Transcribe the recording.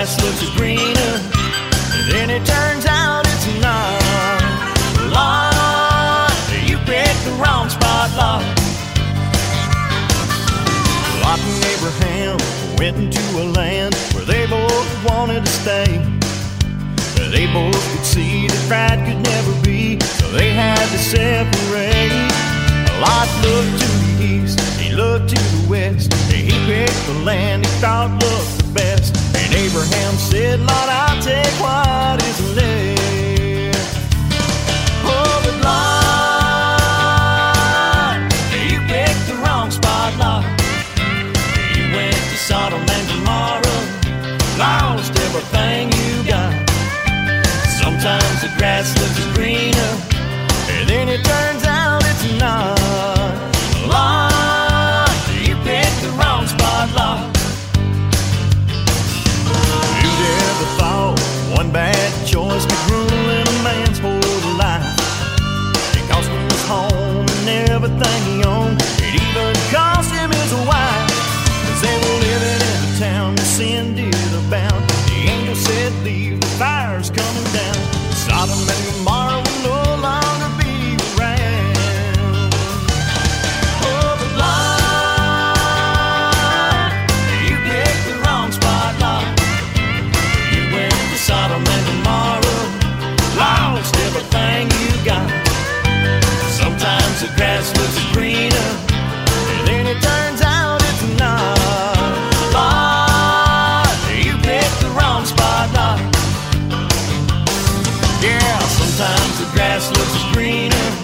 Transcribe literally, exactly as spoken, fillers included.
grass looks greener, and then it turns out it's not. Lord, you picked the wrong spot, Lord. Lot and Abraham went into a land where they both wanted to stay. They both could see that pride could never be, so they had to separate. Lot looked to the east, he looked to the west. He picked the land he thought looked the best. And Abraham said, Lord, I'll take what is left. Oh, but Lord, you picked the wrong spot, Lord. You went to Sodom and Gomorrah, lost everything you got. Sometimes the grass looks greener, and then it turns out it's not. Lord, you picked the wrong spot, Lord. Who'd ever thought one bad choice could ruin a man's whole life? It cost him his home and everything he owned. It even cost him his wife. As they were living in a town where sin did abound, the angel said, leave, the fire's coming down. Sodom and Gomorrah will no longer be around. Oh, but Lord, you picked the wrong spot, Lord. You went to Sodom and Gomorrah, lost everything you got. Sometimes the grass looks greener, and then it turns out it's not. Lord, you picked the wrong spot, Lord. Yeah, sometimes the grass looks greener,